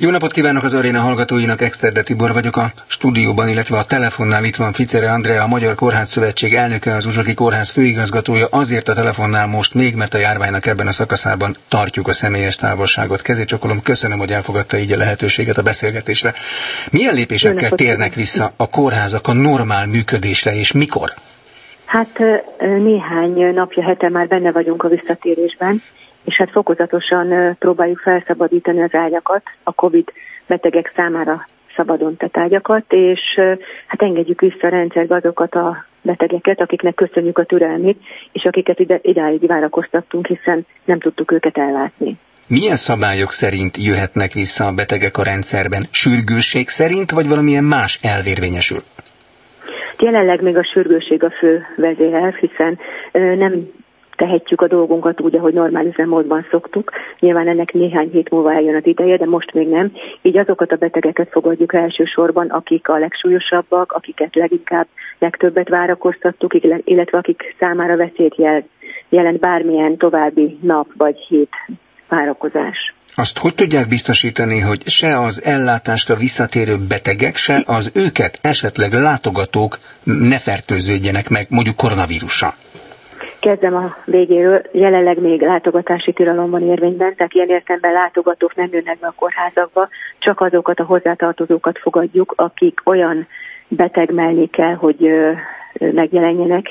Jó napot kívánok az aréna hallgatóinak, Exterde Tibor vagyok a stúdióban, illetve a telefonnál itt van Ficere Andrea, a Magyar Kórház Szövetség elnöke, az Uzsoki Kórház főigazgatója. Azért a telefonnál most még, mert a járványnak ebben a szakaszában tartjuk a személyes távolságot. Kezét csokolom, köszönöm, hogy elfogadta így a lehetőséget a beszélgetésre. Milyen lépésekkel térnek vissza a kórházak a normál működésre, és mikor? Hát néhány napja, hete már benne vagyunk a visszatérésben, és hát fokozatosan próbáljuk felszabadítani az ágyakat, a Covid betegek számára szabadon tett ágyakat, és hát engedjük vissza a rendszerbe azokat a betegeket, akiknek köszönjük a türelmét, és akiket idáig várakoztattunk, hiszen nem tudtuk őket ellátni. Milyen szabályok szerint jöhetnek vissza a betegek a rendszerben? Sürgősség szerint, vagy valamilyen más elv érvényesül? Jelenleg még a sürgősség a fő vezérelv, hiszen nem tehetjük a dolgunkat úgy, ahogy normál üzemmódban szoktuk. Nyilván ennek néhány hét múlva eljön az ideje, de most még nem. Így azokat a betegeket fogadjuk elsősorban, akik a legsúlyosabbak, akiket legtöbbet várakoztattuk, illetve akik számára veszélyt jelent bármilyen további nap vagy hét várakozás. Azt hogy tudják biztosítani, hogy se az ellátást a visszatérő betegek, se az őket esetleg látogatók ne fertőződjenek meg, mondjuk koronavírussal? Kezdem a végéről. Jelenleg még látogatási tilalom van érvényben, tehát ilyen értelemben látogatók nem jönnek be a kórházakba, csak azokat a hozzátartozókat fogadjuk, akik olyan beteg mellé kell, hogy megjelenjenek,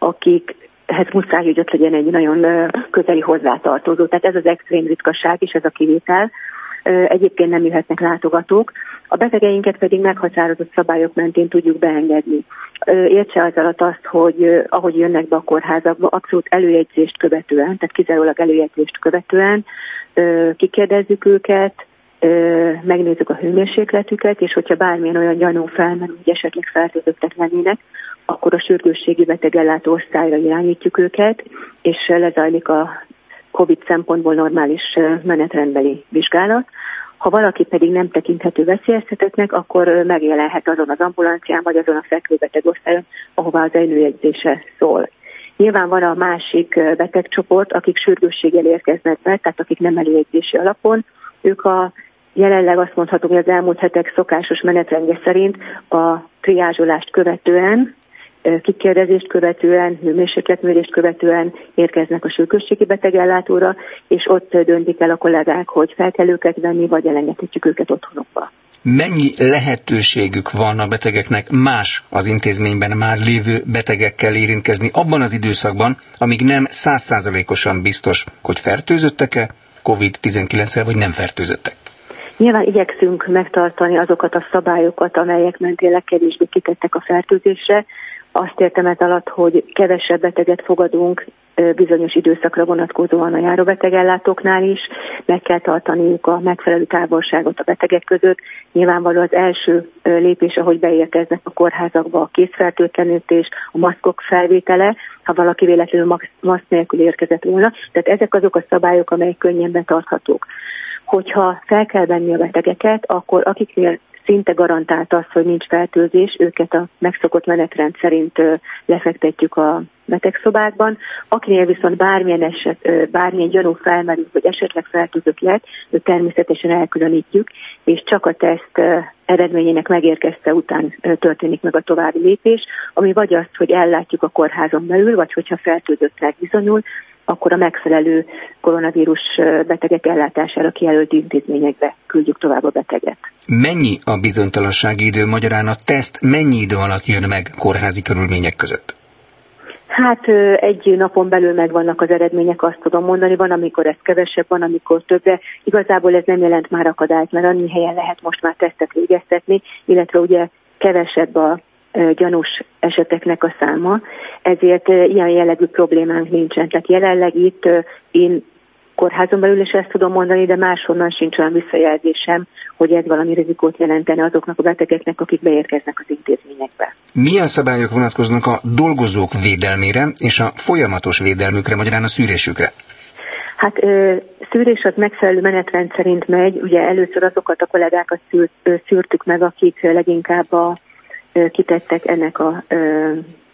akikhez muszáj, hogy ott legyen egy nagyon közeli hozzátartozó. Tehát ez az extrém ritkaság, és ez a kivétel. Egyébként nem jöhetnek látogatók. A betegeinket pedig meghatározott szabályok mentén tudjuk beengedni. Értse az alatt azt, hogy ahogy jönnek be a kórházakba, abszolút előjegyzést követően, tehát kizárólag előjegyzést követően kikérdezzük őket, megnézzük a hőmérsékletüket, és hogyha bármilyen olyan gyanú felmerül, hogy esetleg fertőzöttek lennének, akkor a sürgősségi betegellátó osztályra irányítjuk őket, és lezajlik a Covid szempontból normális menetrendbeli vizsgálat. Ha valaki pedig nem tekinthető veszélyeztetettnek, akkor megjelenhet azon az ambulancián, vagy azon a fekvőbeteg osztályon, ahová az előjegyzése szól. Nyilván van a másik betegcsoport, akik sürgősséggel érkeznek be, tehát akik nem előjegyzési alapon. Ők jelenleg azt mondhatom, hogy az elmúlt hetek szokásos menetrendje szerint a triázsolást követően, kikérdezést követően, hőmérsékletmérést követően érkeznek a sürgősségi betegellátóra, és ott döntik el a kollégák, hogy fel kell őket venni, vagy elengedhetjük őket otthonukba. Mennyi lehetőségük van a betegeknek más az intézményben már lévő betegekkel érintkezni abban az időszakban, amíg nem 100%-osan biztos, hogy fertőzöttek-e COVID-19-el, vagy nem fertőzöttek? Nyilván igyekszünk megtartani azokat a szabályokat, amelyek mentén legkevésbé kitettek a fertőzésre. Azt értem ez alatt, hogy kevesebb beteget fogadunk bizonyos időszakra vonatkozóan a járóbetegellátóknál is, meg kell tartaniuk a megfelelő távolságot a betegek között. Nyilvánvaló az első lépés, ahogy beérkeznek a kórházakba, a kézfertőtlenítés, a maszkok felvétele, ha valaki véletlenül maszk nélkül érkezett volna. Tehát ezek azok a szabályok, amelyek könnyen betarthatók. Hogyha fel kell venni a betegeket, akkor akiknél szinte garantált az, hogy nincs fertőzés, őket a megszokott menetrend szerint lefektetjük a betegszobákban. Akinél viszont bármilyen gyanú felmerül, hogy esetleg fertőzött lett, őt természetesen elkülönítjük, és csak a teszt eredményének megérkezte után történik meg a további lépés, ami vagy azt, hogy ellátjuk a kórházon belül, vagy hogyha fertőzöttnek bizonyul, akkor a megfelelő koronavírus betegek ellátására kijelölt intézményekbe küldjük tovább a beteget. Mennyi a bizonytalansági idő, magyarán a teszt mennyi idő alatt jön meg kórházi körülmények között? Hát egy napon belül megvannak az eredmények, azt tudom mondani, van, amikor ez kevesebb, van, amikor több, de igazából ez nem jelent már akadályt, mert annyi helyen lehet most már tesztet végeztetni, illetve ugye kevesebb a gyanús eseteknek a száma, ezért ilyen jellegű problémánk nincsen. Tehát jelenleg itt én kórházon belül is ezt tudom mondani, de máshonnan sincs olyan visszajelzésem, hogy ez valami rizikót jelentene azoknak a betegeknek, akik beérkeznek az intézményekbe. Milyen szabályok vonatkoznak a dolgozók védelmére és a folyamatos védelmükre, magyarán a szűrésükre? Hát szűrés az megfelelő menetrend szerint megy. Ugye először azokat a kollégákat szűrtük meg, akik leginkább kitettek ennek a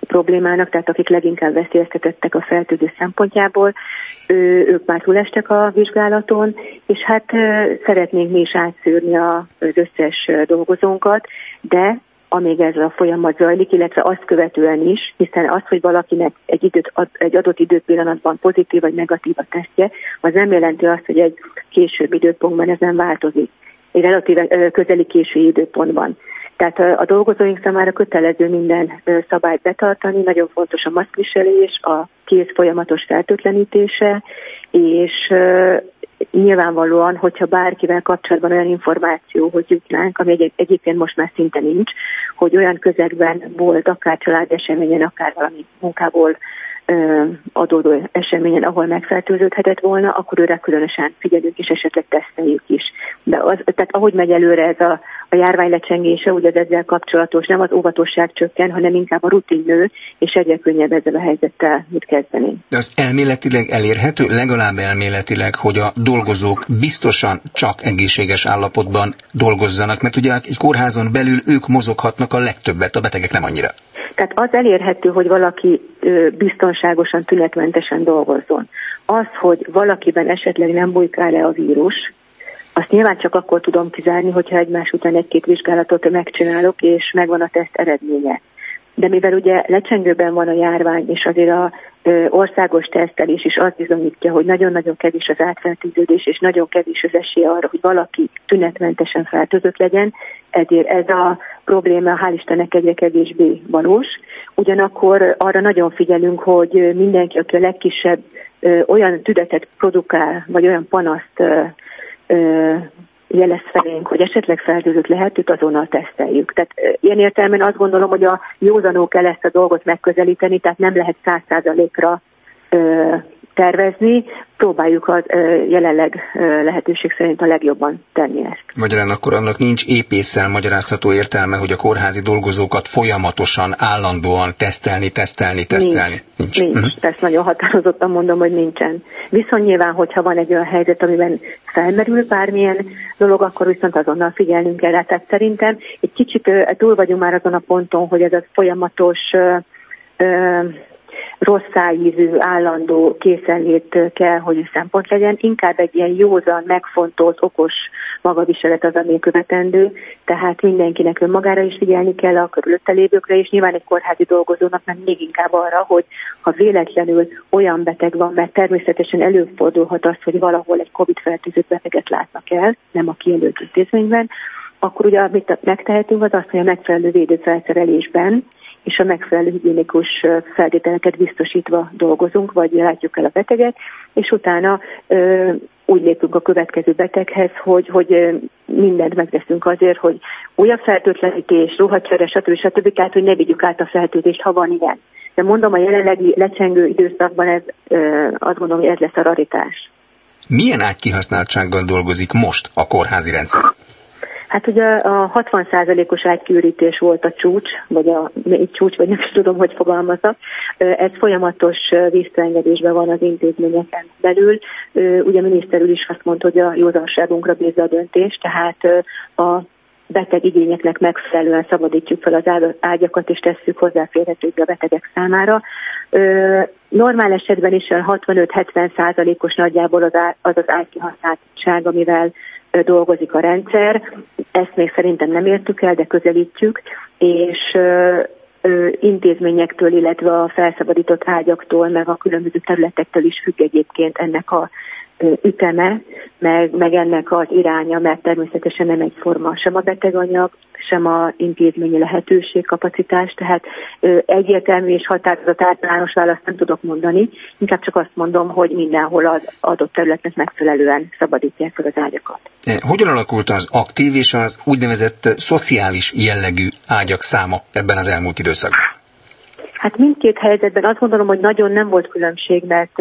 problémának, tehát akik leginkább veszélyeztetettek a fertőzés szempontjából, ők már túlestek a vizsgálaton, és hát szeretnénk mi is átszűrni az összes dolgozónkat, de amíg ez a folyamat zajlik, illetve azt követően is, hiszen az, hogy valakinek egy adott időpillanatban pozitív vagy negatív a tesztje, az nem jelenti azt, hogy egy későbbi időpontban ez nem változik. Egy relatíve közeli késői időpontban. Tehát a dolgozóink számára kötelező minden szabályt betartani, nagyon fontos a maszkviselés, a kéz folyamatos fertőtlenítése, és nyilvánvalóan, hogyha bárkivel kapcsolatban olyan információ, hogy jutnánk, ami egyébként most már szinte nincs, hogy olyan közegben volt, akár családi eseményen, akár valami munkából adódó eseményen, ahol megfertőződhetett volna, akkor őre különösen figyelünk és esetleg teszteljük is. De tehát ahogy megy előre ez a járvány lecsengése, ugye az ezzel kapcsolatos, nem az óvatosság csökken, hanem inkább a rutin nő, és egyre könnyebb ezzel a helyzettel mit kezdeni. De az elméletileg elérhető, legalább elméletileg, hogy a dolgozók biztosan csak egészséges állapotban dolgozzanak, mert ugye egy kórházon belül ők mozoghatnak a legtöbbet, a betegek nem annyira. Tehát az elérhető, hogy valaki biztonságosan, tünetmentesen dolgozzon. Az, hogy valakiben esetleg nem bujkál-e a vírus, azt nyilván csak akkor tudom kizárni, hogyha egymás után egy-két vizsgálatot megcsinálok, és megvan a teszt eredménye. De mivel ugye lecsengőben van a járvány, és azért a országos tesztelés is azt bizonyítja, hogy nagyon-nagyon kevés az átfertőződés, és nagyon kevés az esély arra, hogy valaki tünetmentesen fertőzött legyen, ezért ez a probléma hál' Istennek egyre kevésbé valós. Ugyanakkor arra nagyon figyelünk, hogy mindenki, aki a legkisebb olyan tünetet produkál, vagy olyan panaszt jelez felénk, hogy esetleg fertőzött lehet, őt azonnal teszteljük. Tehát ilyen értelemben azt gondolom, hogy a józanul kell ezt a dolgot megközelíteni, tehát nem lehet 100%-ra tervezni, próbáljuk az jelenleg lehetőség szerint a legjobban tenni ezt. Magyarán akkor annak nincs épésszel magyarázható értelme, hogy a kórházi dolgozókat folyamatosan, állandóan tesztelni. Nincs. Ezt nagyon határozottan mondom, hogy nincsen. Viszont nyilván, hogyha van egy olyan helyzet, amiben felmerül bármilyen dolog, akkor viszont azonnal figyelnünk kell rá. Tehát szerintem egy kicsit túl vagyunk már azon a ponton, hogy ez a folyamatos rosszáízű, állandó készenlét kell, hogy szempont legyen. Inkább egy ilyen józan, megfontolt, okos magaviselet az, ami követendő. Tehát mindenkinek önmagára is figyelni kell, a körülötte lévőkre, és nyilván egy kórházi dolgozónak nem még inkább arra, hogy ha véletlenül olyan beteg van, mert természetesen előfordulhat az, hogy valahol egy COVID-fertőzött beteget látnak el, nem a kijelölt intézményben, akkor ugye amit megtehetünk az azt, hogy a megfelelő védőfelszerelésben és a megfelelő higiénikus feltételeket biztosítva dolgozunk, vagy látjuk el a beteget, és utána úgy lépünk a következő beteghez, hogy mindent megteszünk azért, hogy újabb fertőtlenítés, ruhacsere, stb. Tehát, hogy ne vigyük át a fertőzést, ha van ilyen. De mondom, a jelenlegi lecsengő időszakban ez, azt gondolom, hogy ez lesz a raritás. Milyen ágykihasználtsággal dolgozik most a kórházi rendszer? Hát ugye a 60%-os ágykiürítés volt a csúcs, vagy vagy nem is tudom, hogy fogalmazok. Ez folyamatos víztőengedésben van az intézményeken belül. Ugye a miniszter úr is azt mondta, hogy a józanságunkra bízza a döntés, tehát a beteg igényeknek megfelelően szabadítjuk fel az ágyakat, és tesszük hozzáférhetővé a betegek számára. Normál esetben is 65-70%-os nagyjából az ágykihasználtság, amivel dolgozik a rendszer. Ezt még szerintem nem értük el, de közelítjük, és intézményektől, illetve a felszabadított ágyaktól, meg a különböző területektől is függ egyébként ennek a üteme, meg ennek az iránya, mert természetesen nem egyforma sem a beteganyag, sem a intézményi lehetőség, kapacitás, tehát egyértelmű és határozott általános választ nem tudok mondani, inkább csak azt mondom, hogy mindenhol az adott területnek megfelelően szabadítják fel az ágyakat. Hogyan alakult az aktív és az úgynevezett szociális jellegű ágyak száma ebben az elmúlt időszakban? Hát mindkét helyzetben azt gondolom, hogy nagyon nem volt különbség, mert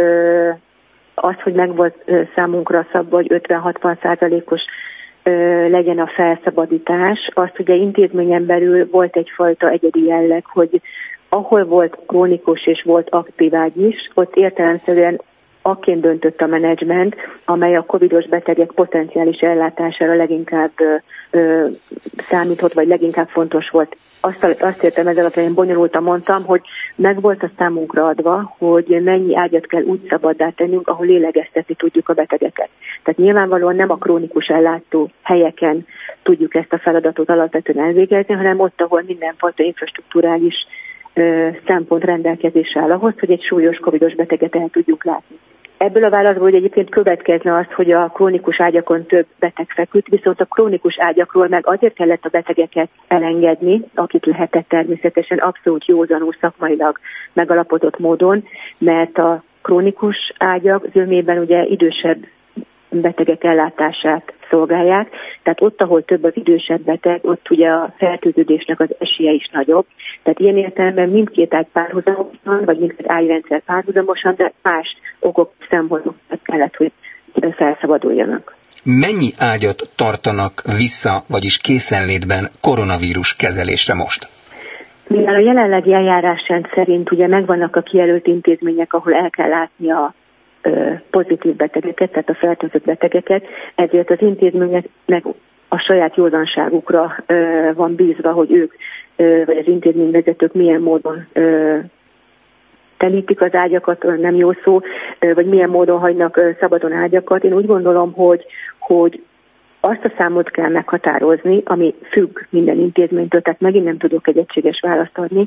az, hogy meg volt számunkra szabva, hogy 50-60%-os legyen a felszabadítás, azt ugye intézményen belül volt egyfajta egyedi jelleg, hogy ahol volt krónikus és volt aktív ágy is, ott értelemszerűen akként döntött a menedzsment, amely a covidos betegek potenciális ellátására leginkább számított, vagy leginkább fontos volt. Azt értem ezzel, hogy én bonyolultan mondtam, hogy meg volt a számunkra adva, hogy mennyi ágyat kell úgy szabaddá tennünk, ahol lélegeztetni tudjuk a betegeket. Tehát nyilvánvalóan nem a krónikus ellátó helyeken tudjuk ezt a feladatot alapvetően elvégezni, hanem ott, ahol mindenfajta infrastrukturális szempont rendelkezésre áll ahhoz, hogy egy súlyos covidos beteget el tudjuk látni. Ebből a válaszból hogy egyébként következne az, hogy a krónikus ágyakon több beteg feküdt, viszont a krónikus ágyakról meg azért kellett a betegeket elengedni, akit lehetett természetesen abszolút józanul szakmailag megalapozott módon, mert a krónikus ágyak zömében ugye idősebb betegek ellátását szolgálják, tehát ott, ahol több az idősebb beteg, ott ugye a fertőződésnek az esélye is nagyobb. Tehát ilyen értelemben mindkét ágy párhuzamosan, vagy mindkét ágyrendszer párhuzamosan, de más okok szempontból kellett, hogy felszabaduljanak. Mennyi ágyat tartanak vissza, vagyis készenlétben koronavírus kezelésre most? Mivel a jelenlegi eljárásrend szerint ugye megvannak a kijelölt intézmények, ahol el kell látni a pozitív betegeket, tehát a fertőzött betegeket, ezért az intézményeknek a saját józanságukra van bízva, hogy ők, vagy az intézményvezetők milyen módon telítik az ágyakat, nem jó szó, vagy milyen módon hagynak szabadon ágyakat. Én úgy gondolom, hogy azt a számot kell meghatározni, ami függ minden intézménytől, tehát megint nem tudok egy egységes választ adni,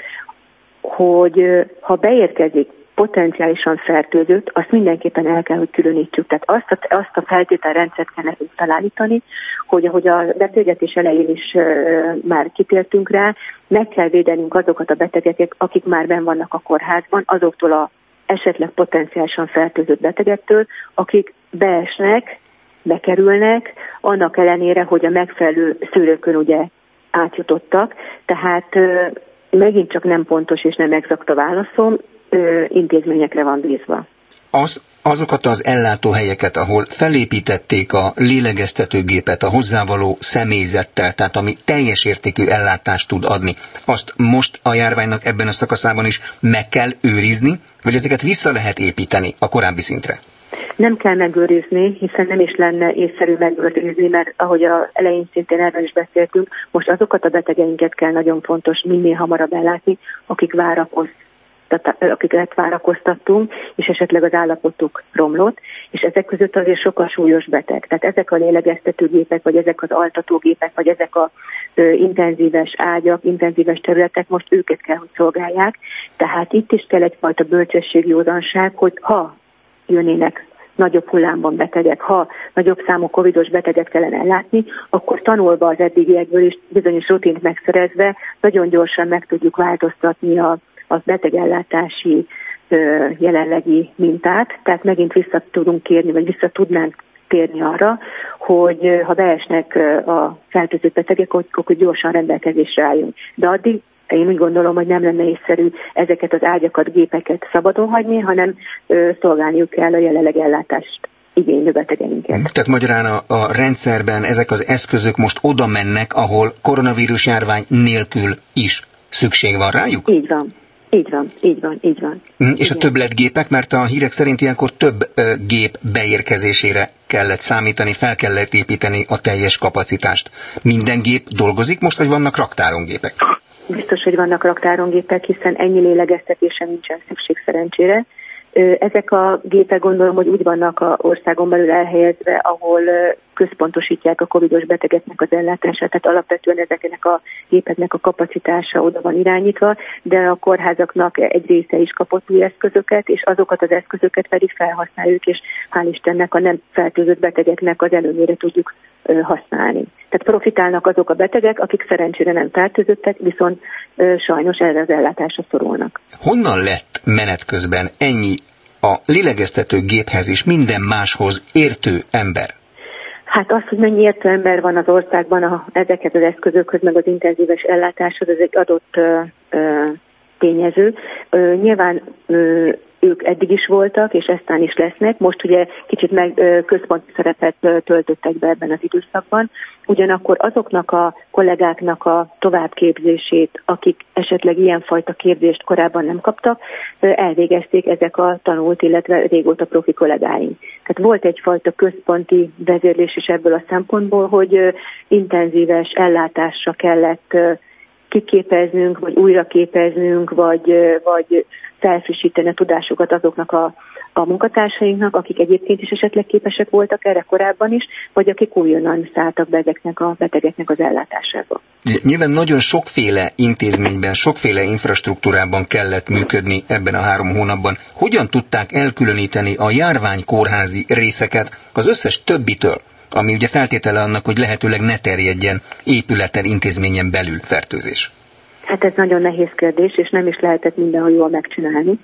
hogy ha beérkezik potenciálisan fertőzött, azt mindenképpen el kell, hogy különítsük. Tehát azt a feltételrendszert kell nekünk felállítani, hogy ahogy a beszélgetés elején is már kitértünk rá, meg kell védenünk azokat a betegeket, akik már benn vannak a kórházban, azoktól a esetleg potenciálisan fertőzött betegektől, akik beesnek, bekerülnek, annak ellenére, hogy a megfelelő szűrőkön ugye átjutottak. Tehát megint csak nem pontos és nem exakt a válaszom, intézményekre van bízva. Azokat az ellátóhelyeket, ahol felépítették a lélegeztetőgépet a hozzávaló személyzettel, tehát ami teljes értékű ellátást tud adni, azt most a járványnak ebben a szakaszában is meg kell őrizni, vagy ezeket vissza lehet építeni a korábbi szintre? Nem kell megőrizni, hiszen nem is lenne észszerű megőrizni, mert ahogy az elején szintén erről is beszéltünk, most azokat a betegeinket kell nagyon fontos minél hamarabb ellátni, akiket várakoztattunk, és esetleg az állapotuk romlott, és ezek között azért sokkal súlyos beteg. Tehát ezek a lélegeztetőgépek, vagy ezek az altatógépek, vagy ezek a intenzíves ágyak, intenzíves területek, most őket kell, hogy szolgálják. Tehát itt is kell egyfajta bölcsességjózanság, hogy ha jönnének nagyobb hullámban betegek, ha nagyobb számú covidos beteget kellene ellátni, akkor tanulva az eddigiekből is bizonyos rutint megszerezve nagyon gyorsan meg tudjuk változtatni a betegellátási jelenlegi mintát, tehát megint vissza tudunk kérni, vagy vissza tudnánk térni arra, hogy ha beesnek a fertőzött betegek, akkor gyorsan rendelkezésre álljunk. De addig én úgy gondolom, hogy nem lenne észszerű ezeket az ágyakat, gépeket szabadon hagyni, hanem szolgálniuk kell a jelenleg ellátást igénylő betegeinket. Tehát magyarán a rendszerben ezek az eszközök most oda mennek, ahol koronavírus járvány nélkül is szükség van rájuk? Így van. Így van. És a többletgépek, mert a hírek szerint ilyenkor több gép beérkezésére kellett számítani, fel kellett építeni a teljes kapacitást. Minden gép dolgozik most, vagy vannak raktárongépek? Biztos, hogy vannak raktárongépek, hiszen ennyi lélegeztetésen nincsen szükség szerencsére. Ezek a gépek gondolom, hogy úgy vannak az országon belül elhelyezve, ahol központosítják a covidos betegeknek az ellátását, tehát alapvetően ezeknek a gépeknek a kapacitása oda van irányítva, de a kórházaknak egy része is kapott új eszközöket, és azokat az eszközöket pedig felhasználjuk, és hál' Istennek a nem fertőzött betegeknek az előnyére tudjuk használni. Tehát profitálnak azok a betegek, akik szerencsére nem fertőzöttek, viszont sajnos erre az ellátásra szorulnak. Honnan lett menet közben ennyi a lélegeztető géphez és minden máshoz értő ember? Hát az, hogy mennyi értő ember van az országban ezeket az eszközökhöz, meg az intenzíves ellátáshoz, ez egy adott tényező. Nyilván ők eddig is voltak, és eztán is lesznek. Most ugye kicsit központi szerepet töltöttek be ebben az időszakban. Ugyanakkor azoknak a kollégáknak a továbbképzését, akik esetleg ilyenfajta képzést korábban nem kaptak, elvégezték ezek a tanult, illetve régóta profi kollégáink. Tehát volt egyfajta központi vezérlés is ebből a szempontból, hogy intenzíves ellátásra kellett kiképeznünk, vagy újraképeznünk, vagy felfrissíteni a tudásukat azoknak a munkatársainknak, akik egyébként is esetleg képesek voltak erre korábban is, vagy akik újonnan szálltak be ezeknek a betegeknek az ellátásába. Nyilván nagyon sokféle intézményben, sokféle infrastruktúrában kellett működni ebben a 3 hónapban. Hogyan tudták elkülöníteni a járványkórházi részeket az összes többitől, ami ugye feltétele annak, hogy lehetőleg ne terjedjen épületen, intézményen belül fertőzés? Hát ez nagyon nehéz kérdés, és nem is lehetett mindenhol jól megcsinálni.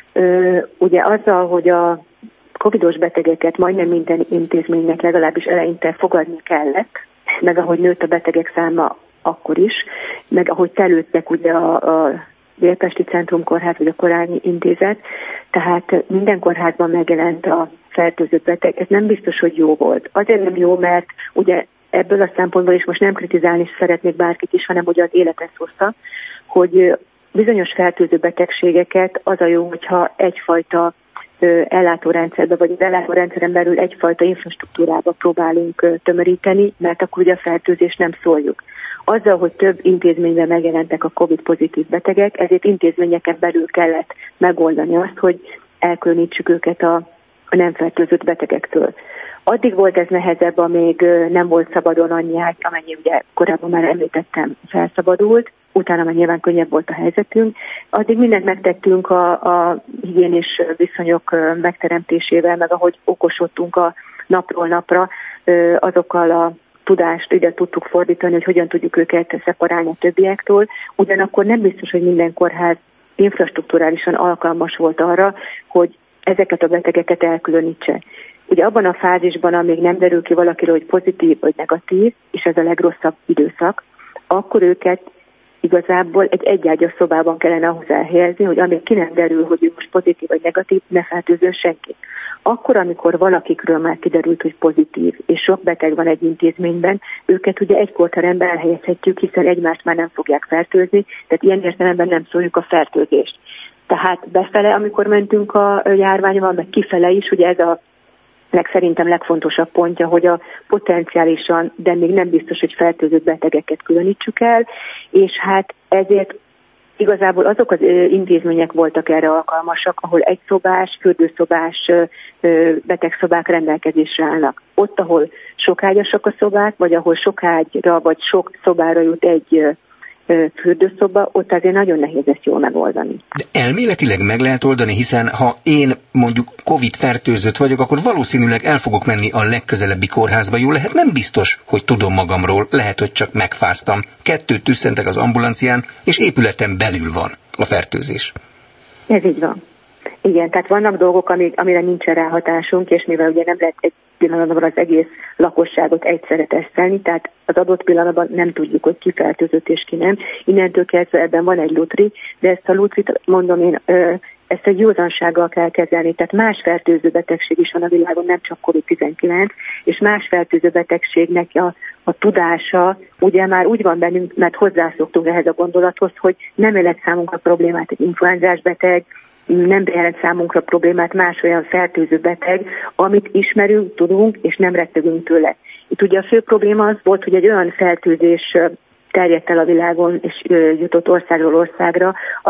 Ugye azzal, hogy a covidos betegeket majdnem minden intézménynek legalábbis eleinte fogadni kellett, meg ahogy nőtt a betegek száma akkor is, meg ahogy telődtek ugye a Délpesti Centrumkórház vagy a Korányi Intézet, tehát minden kórházban megjelent a fertőzött beteg. Ez nem biztos, hogy jó volt. Azért nem jó, mert ugye ebből a szempontból is most nem kritizálni szeretnék bárkit is, hanem ugye az életet hozta, hogy bizonyos fertőző betegségeket az a jó, hogyha egyfajta ellátórendszerbe, vagy az ellátórendszeren belül egyfajta infrastruktúrába próbálunk tömöríteni, mert akkor ugye a fertőzést nem szóljuk. Azzal, hogy több intézményben megjelentek a COVID-pozitív betegek, ezért intézményeken belül kellett megoldani azt, hogy elkülönítsük őket a nem fertőzött betegektől. Addig volt ez nehezebb, amíg nem volt szabadon annyi ágy, amennyi ugye korábban már említettem, felszabadult, utána már nyilván könnyebb volt a helyzetünk. Addig mindent megtettünk a higiénés viszonyok megteremtésével, meg ahogy okosodtunk a napról napra, azokkal a tudást ide tudtuk fordítani, hogy hogyan tudjuk őket szeparálni a többiektől. Ugyanakkor nem biztos, hogy minden kórház infrastrukturálisan alkalmas volt arra, hogy ezeket a betegeket elkülönítse. Ugye abban a fázisban, amíg nem derül ki valakiről, hogy pozitív vagy negatív, és ez a legrosszabb időszak, akkor őket igazából egy egyágyas szobában kellene ahhoz elhelyezni, hogy amíg ki nem derül, hogy ő most pozitív vagy negatív, ne fertőzzön senki. Akkor, amikor valakikről már kiderült, hogy pozitív, és sok beteg van egy intézményben, őket ugye egy kórteremben elhelyezhetjük, hiszen egymást már nem fogják fertőzni, tehát ilyen értelemben nem szóljuk a fertőzést. Tehát befele, amikor mentünk a járványban, meg kifele is, ugye ez a szerintem legfontosabb pontja, hogy a potenciálisan, de még nem biztos, hogy fertőzött betegeket különítsük el, és hát ezért igazából azok az intézmények voltak erre alkalmasak, ahol egyszobás, fürdőszobás betegszobák rendelkezésre állnak. Ott, ahol sokágyasak a szobák, vagy ahol sok ágyra, vagy sok szobára jut egy fürdőszoba, ott azért nagyon nehéz ezt jól megoldani. De elméletileg meg lehet oldani, hiszen ha én mondjuk Covid fertőzött vagyok, akkor valószínűleg el fogok menni a legközelebbi kórházba. Jó lehet, nem biztos, hogy tudom magamról, lehet, hogy csak megfáztam. 2 tüsszentek az ambulancián, és épületen belül van a fertőzés. Ez így van. Igen, tehát vannak dolgok, amire nincsen ráhatásunk, és mivel ugye nem lehet egy pillanatban az egész lakosságot egyszerre tesztelni, tehát az adott pillanatban nem tudjuk, hogy ki fertőzött és ki nem. Innentől kezdve ebben van egy lutri, de ezt a lutrit, mondom én, ezt egy józansággal kell kezelni. Tehát más fertőző betegség is van a világon, nem csak COVID-19, és más fertőző betegségnek a tudása ugye már úgy van bennünk, mert hozzászoktunk ehhez a gondolathoz, hogy nem jelent számunkra problémát egy influenzás beteg, nem jelent számunkra problémát más olyan fertőző beteg, amit ismerünk, tudunk, és nem rettegünk tőle. Itt ugye a fő probléma az volt, hogy egy olyan fertőzés terjedt el a világon, és jutott országról országra,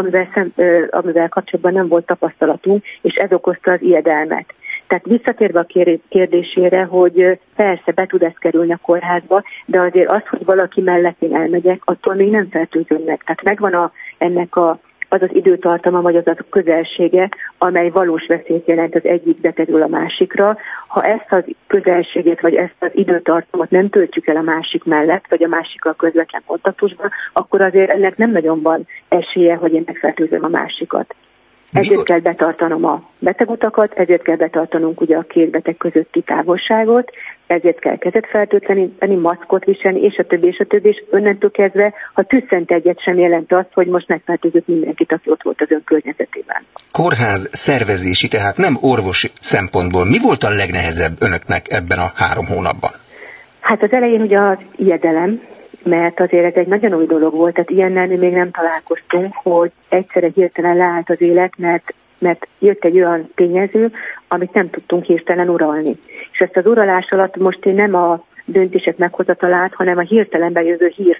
amivel kapcsolatban nem volt tapasztalatunk, és ez okozta az ijedelmet. Tehát visszatérve a kérdésére, hogy persze be tud ez kerülni a kórházba, de azért az, hogy valaki mellettén elmegyek, attól még nem fertőzöm meg. Tehát megvan ennek az időtartama, vagy az a közelsége, amely valós veszélyt jelent az egyik betegről a másikra. Ha ezt az közelséget, vagy ezt az időtartamot nem töltjük el a másik mellett, vagy a másikkal közvetlen kontaktusban, akkor azért ennek nem nagyon van esélye, hogy én megfertőzöm a másikat. Ezért kell betartanom a betegutakat, ezért kell betartanunk ugye a két beteg közötti távolságot, ezért kell kezet fertőtleníteni, maszkot viselni, és a többi, és önnentől kezdve, ha tüsszent egyet, sem jelent azt, hogy most megfertőzött mindenkit, aki ott volt az ön környezetében. Kórház szervezési, tehát nem orvosi szempontból. Mi volt a legnehezebb önöknek ebben a 3 hónapban? Hát az elején ugye az ijedelem, mert azért ez egy nagyon új dolog volt, tehát ilyennel mi még nem találkoztunk, hogy egyszerre hirtelen leállt az élet, mert jött egy olyan tényező, amit nem tudtunk hirtelen uralni. És ezt az uralás alatt most én nem a döntések meghozatalát, hanem a hirtelen bejövő hírt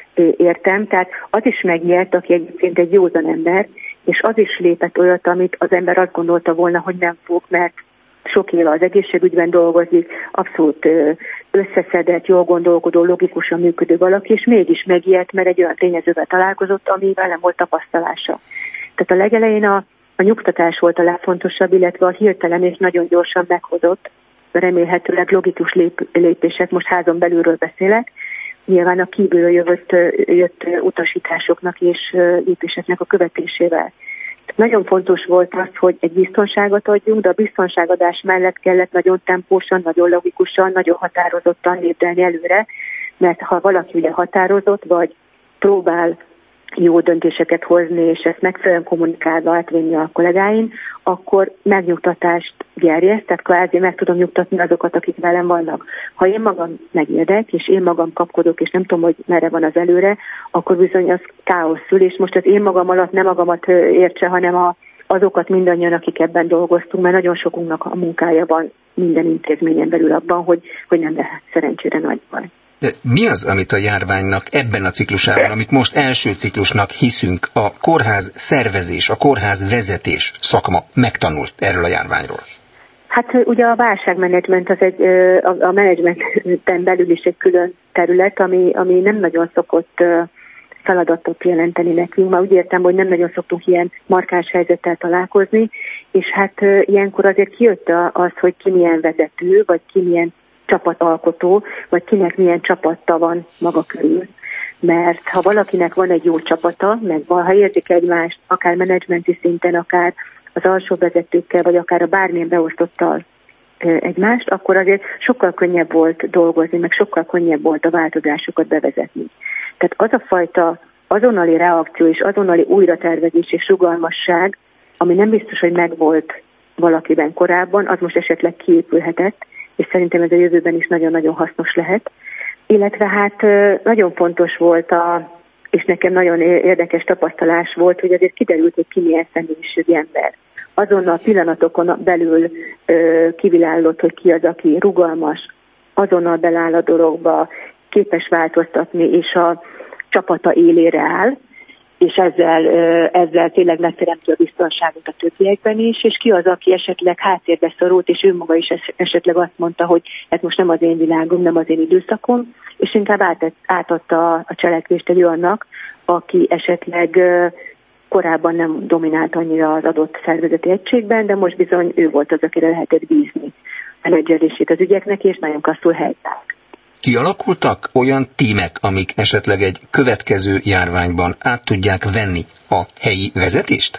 értem, tehát az is megijedt, aki egyébként egy józan ember, és az is lépett olyat, amit az ember azt gondolta volna, hogy nem fog, mert sok éve az egészségügyben dolgozik, abszolút összeszedett, jól gondolkodó, logikusan működő valaki, és mégis megijedt, mert egy olyan tényezővel találkozott, amivel nem volt tapasztalása. Tehát a legelején a nyugtatás volt a legfontosabb, illetve a hirtelen és nagyon gyorsan meghozott, remélhetőleg logikus lépések, most házon belülről beszélek, nyilván a kívülről jött utasításoknak és lépéseknek a követésével. Nagyon fontos volt az, hogy egy biztonságot adjunk, de a biztonságadás mellett kellett nagyon tempósan, nagyon logikusan, nagyon határozottan lépdelni előre, mert ha valaki ugye határozott, vagy próbál jó döntéseket hozni, és ezt megfelelően kommunikálva átvinni a kollégáin, akkor megnyugtatást gerjeszt, tehát kvázi meg tudom nyugtatni azokat, akik velem vannak. Ha én magam megérdek, és én magam kapkodok, és nem tudom, hogy merre van az előre, akkor bizony az káosz szül, és most az én magam alatt nem magamat értse, hanem azokat mindannyian, akik ebben dolgoztunk, mert nagyon sokunknak a munkája van minden intézményen belül abban, hogy nem lehet szerencsére nagy baj. De mi az, amit a járványnak ebben a ciklusában, amit most első ciklusnak hiszünk, a kórház szervezés, a kórház vezetés szakma megtanult erről a járványról? Hát ugye a válságmenedzsment az a menedzsmenten belül is egy külön terület, ami nem nagyon szokott feladatot jelenteni nekünk. Már úgy értem, hogy nem nagyon szoktunk ilyen markáns helyzettel találkozni, és hát ilyenkor azért kijött az, hogy ki milyen vezető, vagy ki milyen csapatalkotó, vagy kinek milyen csapatta van maga körül. Mert ha valakinek van egy jó csapata, ha érzik egymást, akár menedzsmenti szinten, akár az alsó vezetőkkel, vagy akár a bármilyen beosztottal egymást, akkor azért sokkal könnyebb volt dolgozni, meg sokkal könnyebb volt a változásokat bevezetni. Tehát az a fajta azonnali reakció és azonnali újratervezés és rugalmasság, ami nem biztos, hogy megvolt valakiben korábban, az most esetleg kiépülhetett, és szerintem ez a jövőben is nagyon-nagyon hasznos lehet. Illetve hát nagyon fontos volt, és nekem nagyon érdekes tapasztalás volt, hogy azért kiderült, hogy ki milyen személyiségű ember. Azon a pillanatokon belül kiviláglott, hogy ki az, aki rugalmas, azonnal beláll a dologba, képes változtatni, és a csapata élére áll, és ezzel tényleg megteremti a biztonságot a többiekben is, és ki az, aki esetleg háttérbe szorult, és ő maga is esetleg azt mondta, hogy ez most nem az én világom, nem az én időszakom, és inkább átadta a cselekvést egy olyannak, aki esetleg korábban nem dominált annyira az adott szervezeti egységben, de most bizony ő volt az, akire lehetett bízni a menedzselését az ügyeknek, és nagyon klasszul helytálltak. Kialakultak olyan tímek, amik esetleg egy következő járványban át tudják venni a helyi vezetést?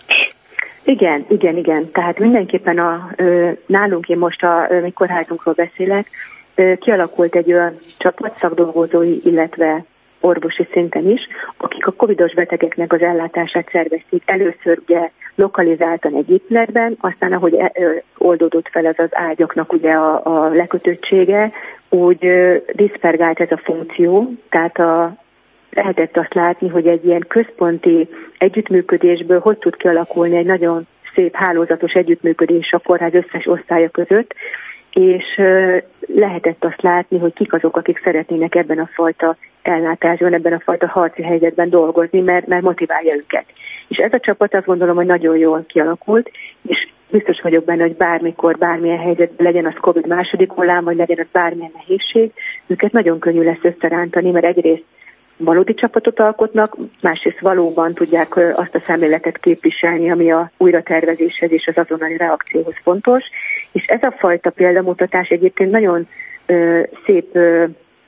Igen. Tehát mindenképpen nálunk, én most a mi kórházunkról beszélek, kialakult egy olyan csapat, szakdolgozói, illetve orvosi szinten is, akik a covidos betegeknek az ellátását szervezték. Először ugye lokalizáltan egy épületben, aztán ahogy oldódott fel ez az ágyaknak ugye a lekötöttsége, úgy diszpergált ez a funkció, tehát lehetett azt látni, hogy egy ilyen központi együttműködésből hogy tud kialakulni egy nagyon szép hálózatos együttműködés a kórház összes osztálya között, és lehetett azt látni, hogy kik azok, akik szeretnének ebben a fajta ellátásban, ebben a fajta harci helyzetben dolgozni, mert motiválja őket. És ez a csapat azt gondolom, hogy nagyon jól kialakult, és biztos vagyok benne, hogy bármikor, bármilyen helyzetben legyen az Covid második hullám, vagy legyen az bármilyen nehézség, őket nagyon könnyű lesz összerántani, mert egyrészt valódi csapatot alkotnak, másrészt valóban tudják azt a szemléletet képviselni, ami a újratervezéshez és az azonnali reakcióhoz fontos. És ez a fajta példamutatás egyébként nagyon szép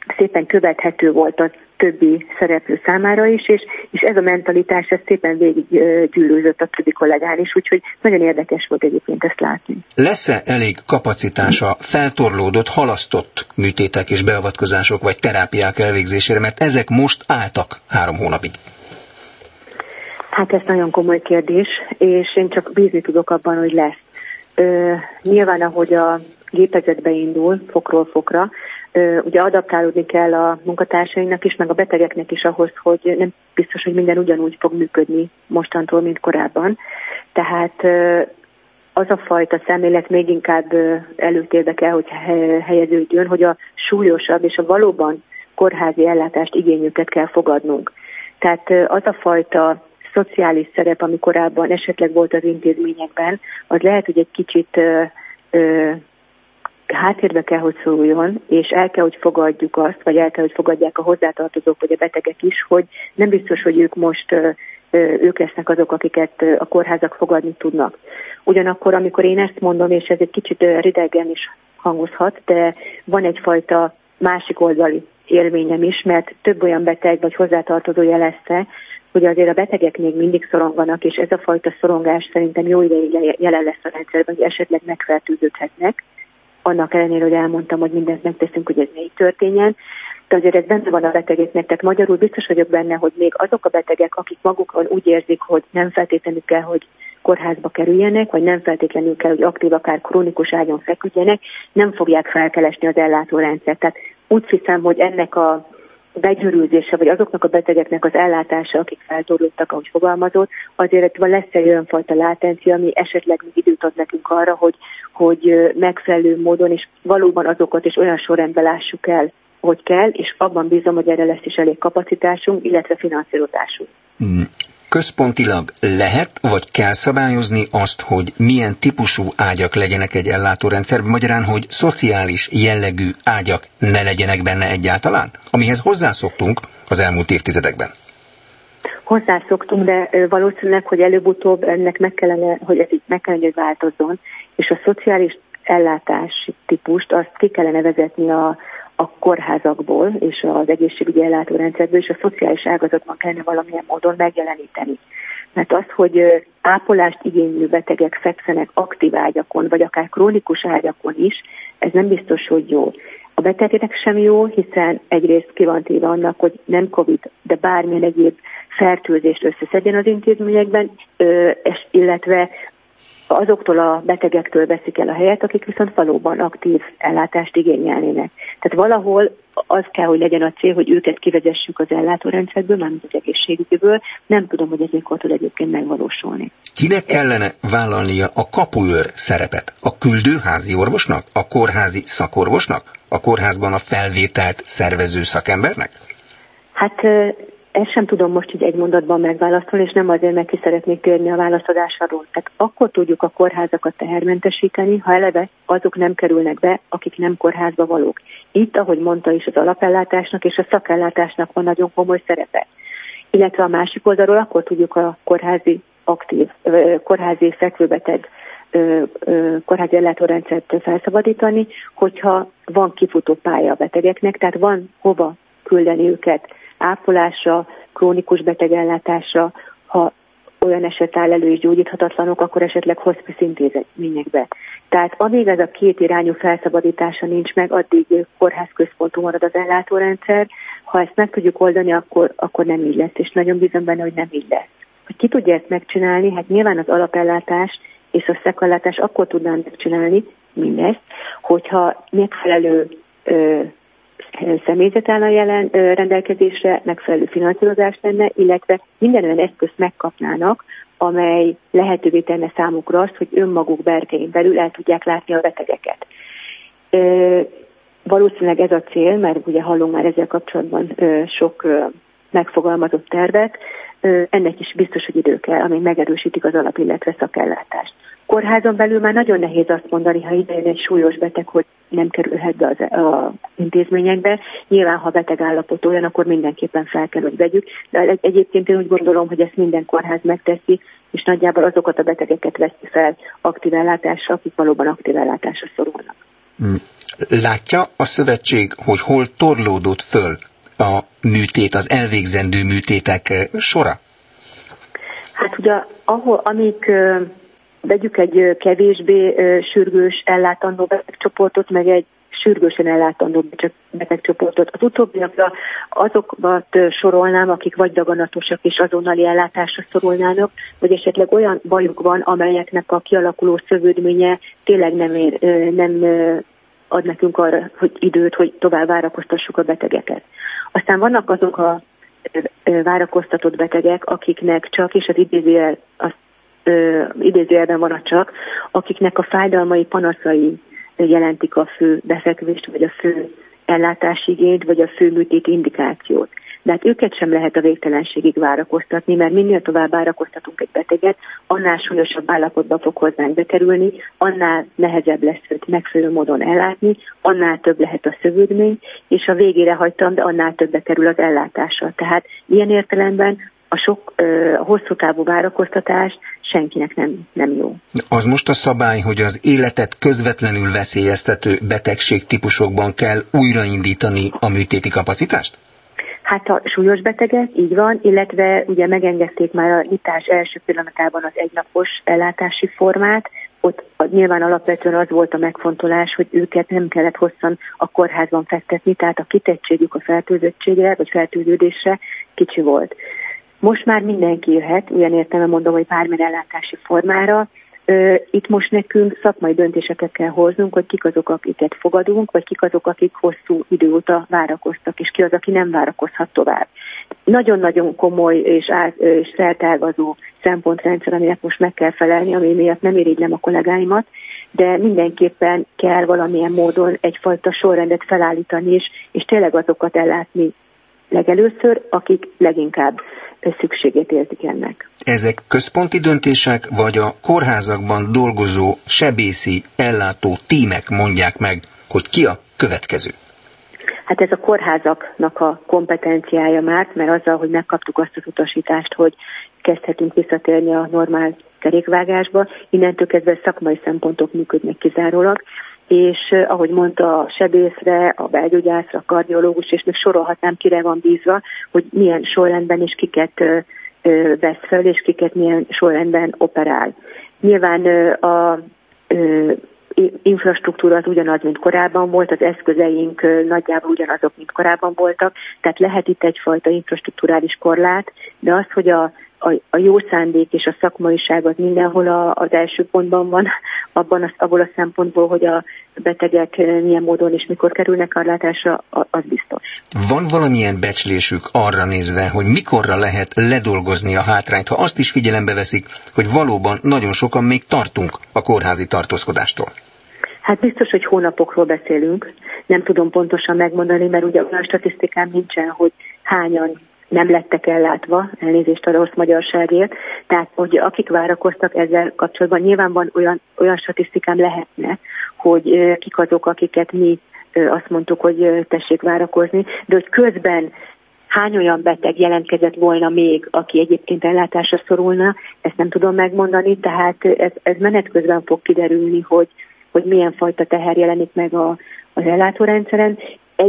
szépen követhető volt a többi szereplő számára is, és ez a mentalitás ez szépen végig gyűrűzött a többi kollégán is, úgyhogy nagyon érdekes volt egyébként ezt látni. Lesz-e elég kapacitása feltorlódott, halasztott műtétek és beavatkozások vagy terápiák elvégzésére, mert ezek most álltak 3 hónapig? Hát ez nagyon komoly kérdés, és én csak bízni tudok abban, hogy lesz. Nyilván, ahogy a gépezetbe indul fokról fokra, ugye adaptálódni kell a munkatársainknak is, meg a betegeknek is ahhoz, hogy nem biztos, hogy minden ugyanúgy fog működni mostantól, mint korábban. Tehát az a fajta szemlélet még inkább előtérbe kell, hogy helyeződjön, hogy a súlyosabb és a valóban kórházi ellátást igényüket kell fogadnunk. Tehát az a fajta szociális szerep, ami korábban esetleg volt az intézményekben, az lehet, hogy egy kicsit háttérbe kell, hogy szóljon, és el kell, hogy fogadjuk azt, vagy el kell, hogy fogadják a hozzátartozók, vagy a betegek is, hogy nem biztos, hogy ők lesznek azok, akiket a kórházak fogadni tudnak. Ugyanakkor, amikor én ezt mondom, és ez egy kicsit ridegen is hangozhat, de van egyfajta másik oldali élményem is, mert több olyan beteg vagy hozzátartozó jelezte, hogy azért a betegek még mindig szoronganak, és ez a fajta szorongás szerintem jó ideig jelen lesz a rendszerben, hogy esetleg megfertőződhetnek. Annak ellenére, hogy elmondtam, hogy mindent megteszünk, hogy ez ne így történjen. De azért ez benne van a betegeknek, tehát magyarul biztos vagyok benne, hogy még azok a betegek, akik magukon úgy érzik, hogy nem feltétlenül kell, hogy kórházba kerüljenek, vagy nem feltétlenül kell, hogy aktív, akár krónikus ágyon feküdjenek, nem fogják felkeresni az ellátórendszert. Tehát úgy hiszem, hogy ennek a begyűrűzése, vagy azoknak a betegeknek az ellátása, akik feltorlódtak, ahogy fogalmazott, azért lesz egy olyan fajta látencia, ami esetleg időt ad nekünk arra, hogy megfelelő módon és valóban azokat is olyan sorrendben lássuk el, hogy kell, és abban bízom, hogy erre lesz is elég kapacitásunk, illetve finanszírozásunk. Központilag lehet, vagy kell szabályozni azt, hogy milyen típusú ágyak legyenek egy ellátórendszerben, magyarán, hogy szociális jellegű ágyak ne legyenek benne egyáltalán, amihez hozzászoktunk az elmúlt évtizedekben? Hozzászoktunk, de valószínűleg, hogy előbb-utóbb ennek meg kellene, hogy változzon, és a szociális ellátási típust azt ki kellene vezetni a kórházakból és az egészségügyi ellátórendszerből, és a szociális ágazatban kellene valamilyen módon megjeleníteni. Mert az, hogy ápolást igénylő betegek fekszenek aktív ágyakon, vagy akár krónikus ágyakon is, ez nem biztos, hogy jó. A betegeknek sem jó, hiszen egyrészt ki van téve annak, hogy nem COVID, de bármilyen egyéb fertőzést összeszedjen az intézményekben, illetve azoktól a betegektől veszik el a helyet, akik viszont valóban aktív ellátást igényelnének. Tehát valahol az kell, hogy legyen a cél, hogy őket kivezessük az ellátórendszerből, mármint az egészségügyiből. Nem tudom, hogy ez mikor tud egyébként megvalósulni. Kinek kellene vállalnia a kapuőr szerepet? A küldőházi orvosnak? A kórházi szakorvosnak? A kórházban a felvételt szervező szakembernek? Hát ezt sem tudom most így egy mondatban megválaszolni, és nem azért, mert ki szeretnék térni a választadásról. Tehát akkor tudjuk a kórházakat tehermentesíteni, ha eleve azok nem kerülnek be, akik nem kórházba valók. Itt, ahogy mondta is, az alapellátásnak és a szakellátásnak van nagyon komoly szerepe. Illetve a másik oldalról akkor tudjuk a kórházi fekvőbeteg kórházi ellátórendszert felszabadítani, hogyha van kifutó pálya a betegeknek, tehát van hova küldeni őket ápolásra, krónikus betegellátásra, ha olyan eset áll elő és gyógyíthatatlanok, akkor esetleg hospice intézményekbe. Tehát amíg ez a két irányú felszabadítása nincs meg, addig kórházközpontú marad az ellátórendszer. Ha ezt meg tudjuk oldani, akkor nem így lesz, és nagyon bízom benne, hogy nem így lesz. Hogy ki tudja ezt megcsinálni? Hát nyilván az alapellátás és a szakellátás akkor tudnám megcsinálni mindezt, hogyha megfelelő személyzet állna rendelkezésre, megfelelő finanszírozás lenne, illetve minden olyan eszközt megkapnának, amely lehetővé tenne számukra azt, hogy önmaguk berkein belül el tudják látni a betegeket. Valószínűleg ez a cél, mert ugye hallunk már ezzel kapcsolatban sok megfogalmazott tervet, ennek is biztos, hogy idő kell, amíg megerősítik az alap, illetve szakellátást. Kórházon belül már nagyon nehéz azt mondani, ha idejön egy súlyos beteg, hogy nem kerülhet be az intézményekbe. Nyilván, ha beteg állapot olyan, akkor mindenképpen fel kell, hogy vegyük. De egyébként én úgy gondolom, hogy ezt minden kórház megteszi, és nagyjából azokat a betegeket veszi fel aktív ellátásra, akik valóban aktív ellátásra szorulnak. Látja a szövetség, hogy hol torlódott föl a műtét, az elvégzendő műtétek sora? Hát ugye, amik vegyük egy kevésbé sürgős ellátandó betegcsoportot, meg egy sürgősen ellátandó betegcsoportot. Az utóbbiakra azokat sorolnám, akik vagy daganatosak és azonnali ellátásra szorulnának, vagy esetleg olyan bajuk van, amelyeknek a kialakuló szövődménye tényleg nem ad nekünk arra, hogy időt, hogy tovább várakoztassuk a betegeket. Aztán vannak azok a várakoztatott betegek, akiknek csak, és az idézőjelben van a csak, akiknek a fájdalmai, panaszai jelentik a fő befekvést, vagy a fő ellátásigényt, vagy a fő műtét indikációt. De hát őket sem lehet a végtelenségig várakoztatni, mert minél tovább várakoztatunk egy beteget, annál súlyosabb állapotba fog hozzánk bekerülni, annál nehezebb lesz őt megfelelő módon ellátni, annál több lehet a szövődmény, és a végére hagytam, de annál többbe kerül az ellátása. Tehát ilyen értelemben a hosszú távú várakoztatás senkinek nem jó. Az most a szabály, hogy az életet közvetlenül veszélyeztető betegségtípusokban kell újraindítani a műtéti kapacitást? Hát a súlyos betegek, így van, illetve ugye megengedték már a nyitás első pillanatában az egynapos ellátási formát, ott nyilván alapvetően az volt a megfontolás, hogy őket nem kellett hosszan a kórházban fektetni, tehát a kitettségük a fertőzöttségre vagy fertőződésre kicsi volt. Most már mindenki jöhet, ilyen értelemben mondom, hogy bármilyen ellátási formára. Itt most nekünk szakmai döntéseket kell hoznunk, hogy kik azok, akiket fogadunk, vagy kik azok, akik hosszú idő óta várakoztak, és ki az, aki nem várakozhat tovább. Nagyon-nagyon komoly és szertágazó szempontrendszer, aminek most meg kell felelni, ami miatt nem irigylem a kollégáimat, de mindenképpen kell valamilyen módon egyfajta sorrendet felállítani és tényleg azokat ellátni legelőször, akik leginkább szükségét érzik ennek. Ezek központi döntések, vagy a kórházakban dolgozó sebészi ellátó tímek mondják meg, hogy ki a következő? Hát ez a kórházaknak a kompetenciája már, mert azzal, hogy megkaptuk azt az utasítást, hogy kezdhetünk visszatérni a normál kerékvágásba, innentől kezdve szakmai szempontok működnek kizárólag, és ahogy mondta, a sebészre, a belgyógyászra, a kardiológus, és még sorolhatnám, kire van bízva, hogy milyen sorrendben és kiket vesz fel, és kiket milyen sorrendben operál. Nyilván a infrastruktúra az ugyanaz, mint korábban volt, az eszközeink nagyjából ugyanazok, mint korábban voltak, tehát lehet itt egyfajta infrastrukturális korlát, de az, hogy a jó szándék és a szakmaiság az mindenhol az első pontban van, abból a szempontból, hogy a betegek milyen módon és mikor kerülnek ellátásra, az biztos. Van valamilyen becslésük arra nézve, hogy mikorra lehet ledolgozni a hátrányt, ha azt is figyelembe veszik, hogy valóban nagyon sokan még tartunk a kórházi tartózkodástól? Hát biztos, hogy hónapokról beszélünk. Nem tudom pontosan megmondani, mert ugye olyan statisztikám nincsen, hogy hányan nem lettek ellátva, elnézést a rossz magyarságért. Tehát, hogy akik várakoztak ezzel kapcsolatban, nyilván van olyan statisztikám lehetne, hogy kik azok, akiket mi azt mondtuk, hogy tessék várakozni, de hogy közben hány olyan beteg jelentkezett volna még, aki egyébként ellátásra szorulna, ezt nem tudom megmondani, tehát ez menet közben fog kiderülni, hogy milyen fajta teher jelenik meg az ellátórendszeren.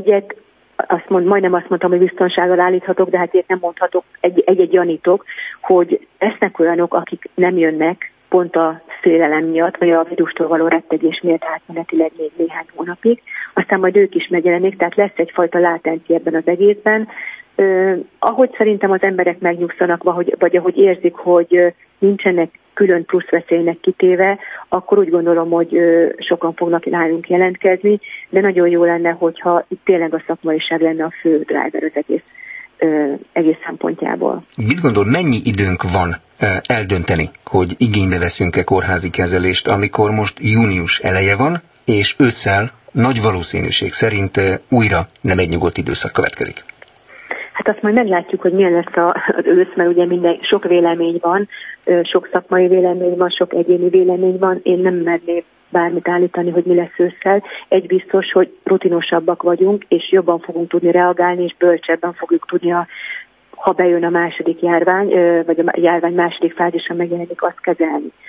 Majdnem azt mondtam, hogy biztonsággal állíthatok, de hát ilyet nem mondhatok, egy gyanítok, hogy lesznek olyanok, akik nem jönnek pont a félelem miatt, vagy a vírustól való rettegés miatt átmenetileg még néhány hónapig, aztán majd ők is megjelenik, tehát lesz egyfajta látencia ebben az egészben. Ahogy szerintem az emberek megnyugszanak, vagy ahogy érzik, hogy nincsenek külön plusz veszélynek kitéve, akkor úgy gondolom, hogy sokan fognak nálunk jelentkezni, de nagyon jó lenne, hogyha itt tényleg a szakmaiság lenne a fő driver az egész szempontjából. Mit gondol, mennyi időnk van eldönteni, hogy igénybe veszünk-e kórházi kezelést, amikor most június eleje van, és ősszel nagy valószínűség szerint újra nem egy nyugodt időszak következik? Hát azt majd meglátjuk, hogy milyen lesz az ősz, mert ugye sok vélemény van, sok szakmai vélemény van, sok egyéni vélemény van. Én nem mernék bármit állítani, hogy mi lesz ősszel. Egy biztos, hogy rutinosabbak vagyunk, és jobban fogunk tudni reagálni, és bölcsebben fogjuk tudni, ha bejön a második járvány, vagy a járvány második fázisa megjelenik, azt kezelni. A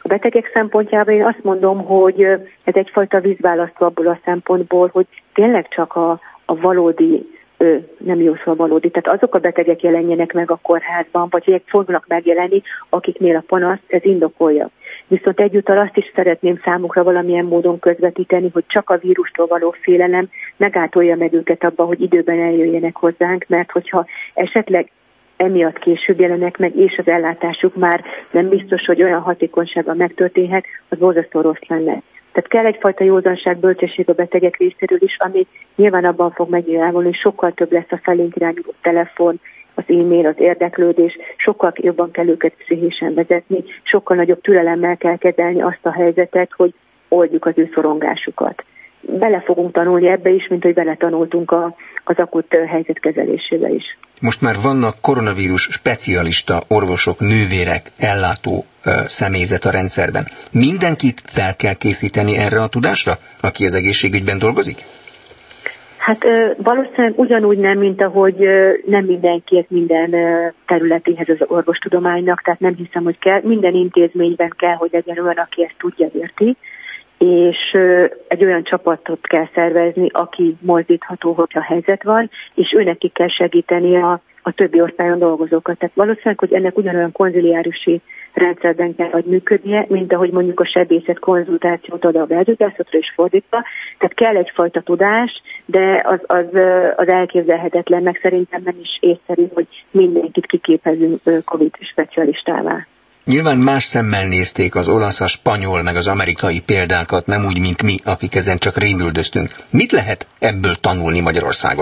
betegek szempontjából én azt mondom, hogy ez egyfajta vízválasztó abból a szempontból, hogy tényleg csak a valódi, nem jó szó valódi, tehát azok a betegek jelenjenek meg a kórházban, vagy hogy fognak megjelenni, akiknél a panasz ez indokolja. Viszont egyúttal azt is szeretném számukra valamilyen módon közvetíteni, hogy csak a vírustól való félelem megátolja meg őket abban, hogy időben eljöjjenek hozzánk, mert hogyha esetleg emiatt később jelenek meg, és az ellátásuk már nem biztos, hogy olyan hatékonysággal megtörténhet, az borzasztó rossz lenne. Tehát kell egyfajta józanság, bölcsesség a betegek részéről is, ami nyilván abban fog megnyilvánulni, hogy sokkal több lesz a felénk irányuló telefon, az e-mail, az érdeklődés, sokkal jobban kell őket pszichésen vezetni, sokkal nagyobb türelemmel kell kezelni azt a helyzetet, hogy oldjuk az ő szorongásukat. Bele fogunk tanulni ebbe is, mint hogy beletanultunk az akut helyzet kezelésébe is. Most már vannak koronavírus specialista orvosok, nővérek, ellátó személyzet a rendszerben. Mindenkit fel kell készíteni erre a tudásra, aki az egészségügyben dolgozik? Hát valószínűleg ugyanúgy nem, mint ahogy nem mindenkiért minden területéhez az orvostudománynak, tehát nem hiszem, hogy kell. Minden intézményben kell, hogy legyen olyan, aki ezt tudja, érti, és egy olyan csapatot kell szervezni, aki mozdítható, hogyha helyzet van, és őnekik kell segíteni a többi osztályon dolgozókat. Tehát valószínűleg, hogy ennek ugyanolyan konziliárusi rendszerben kell, hogy működnie, mint ahogy mondjuk a sebészet konzultációt ad a belgyógyászatra és fordítva. Tehát kell egyfajta tudás, de az elképzelhetetlen, meg szerintem nem is észszerű, hogy mindenkit kiképezünk COVID specialistává. Nyilván más szemmel nézték az olasz, a spanyol, meg az amerikai példákat, nem úgy, mint mi, akik ezen csak rémüldöztünk. Mit lehet ebből tanulni Magyarországon?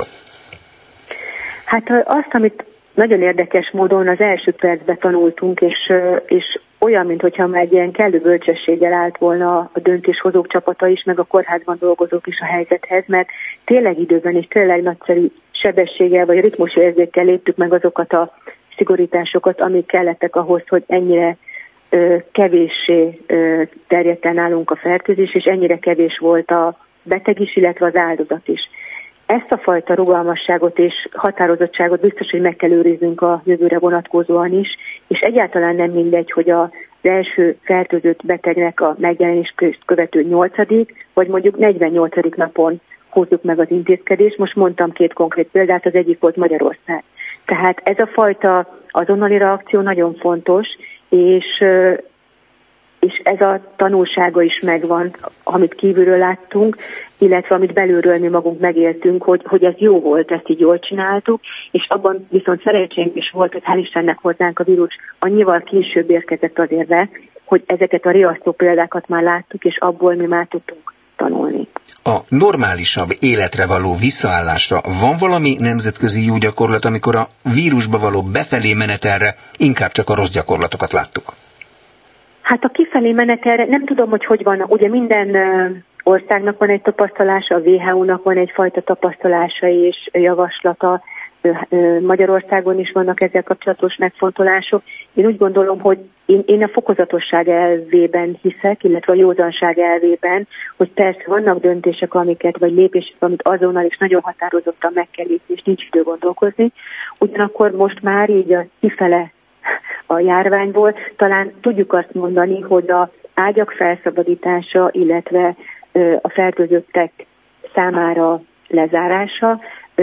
Hát azt, amit nagyon érdekes módon az első percben tanultunk, és olyan, mintha már egy ilyen kellő bölcsességgel állt volna a döntéshozók csapata is, meg a kórházban dolgozók is a helyzethez, mert tényleg időben és tényleg nagyszerű sebességgel vagy ritmusérzékkel léptük meg azokat a szigorításokat, amik kellettek ahhoz, hogy ennyire kevéssé terjedt el nálunk a fertőzés, és ennyire kevés volt a beteg is, illetve az áldozat is. Ezt a fajta rugalmasságot és határozottságot biztos, hogy meg kell őriznünk a jövőre vonatkozóan is, és egyáltalán nem mindegy, hogy az első fertőzött betegnek a megjelenést követő 8. vagy mondjuk 48. napon hozzuk meg az intézkedést. Most mondtam 2 konkrét példát, az egyik volt Magyarország. Tehát ez a fajta azonnali reakció nagyon fontos, és ez a tanulsága is megvan, amit kívülről láttunk, illetve amit belülről mi magunk megéltünk, hogy ez jó volt, ezt így jól csináltuk, és abban viszont szerencsénk is volt, hogy hál' Istennek hozzánk a vírus annyival később érkezett azért le, hogy ezeket a riasztó példákat már láttuk, és abból mi már tudtunk tanulni. A normálisabb életre való visszaállásra van valami nemzetközi jó gyakorlat, amikor a vírusba való befelé menetelre inkább csak a rossz gyakorlatokat láttuk? Hát a kifelé menetelre nem tudom, hogy van. Ugye minden országnak van egy tapasztalása, a WHO-nak van egyfajta tapasztalása és javaslata, Magyarországon is vannak ezzel kapcsolatos megfontolások. Én úgy gondolom, hogy én a fokozatosság elvében hiszek, illetve a józanság elvében, hogy persze vannak döntések, vagy lépések, amit azonnal is nagyon határozottan meg kell lépni, és nincs idő gondolkozni. Ugyanakkor most már így a kifele a járványból talán tudjuk azt mondani, hogy az ágyak felszabadítása, illetve a fertőzöttek számára lezárása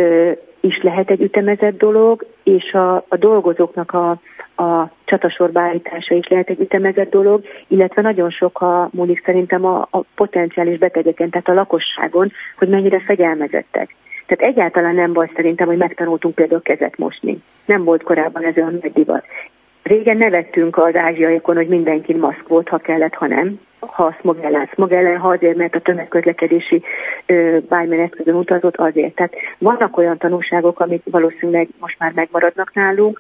is lehet egy ütemezett dolog, és a dolgozóknak a csatasorba állítása is lehet egy ütemezett dolog, illetve nagyon sok múlik szerintem a potenciális betegeken, tehát a lakosságon, hogy mennyire fegyelmezettek. Tehát egyáltalán nem baj szerintem, hogy megtanultunk például kezet mosni. Nem volt korábban ez olyan nagy divat. Régen nevettünk az ázsiaiakon, hogy mindenkin maszk volt, ha kellett, ha nem. Ha smog ellen, ha azért, mert a tömegközlekedési bármilyen eszközön utazott, azért. Tehát vannak olyan tanulságok, amik valószínűleg most már megmaradnak nálunk,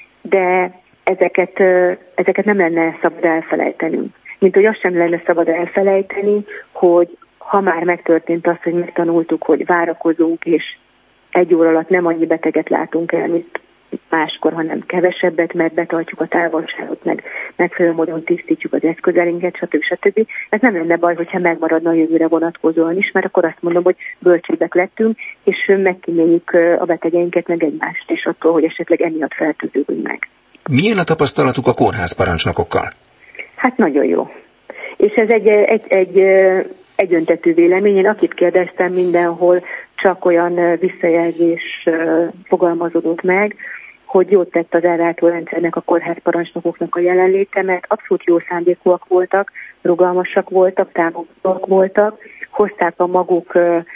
de ezeket nem lenne szabad elfelejtenünk. Mint hogy azt sem lenne szabad elfelejteni, hogy ha már megtörtént az, hogy megtanultuk, hogy várakozunk, és 1 óra alatt nem annyi beteget látunk el, mint máskor, hanem kevesebbet, mert betartjuk a távolságot, meg megfelelő módon tisztítjuk az eszközeinket, stb. Ez nem lenne baj, hogyha megmaradna a jövőre vonatkozóan is, mert akkor azt mondom, hogy bölcsébbek lettünk, és megkíméljük a betegeinket, meg egymást is attól, hogy esetleg emiatt fertőződünk meg. Milyen a tapasztalatuk a kórházparancsnokokkal? Hát nagyon jó. És ez egy egyöntetű vélemény. Én akit kérdeztem, mindenhol csak olyan visszajelzés fogalmazódott meg, hogy jót tett az ellátórendszernek, a kórházparancsnokoknak a jelenléte, mert abszolút jó szándékúak voltak, rugalmasak voltak, támogatók voltak, hozták a maguk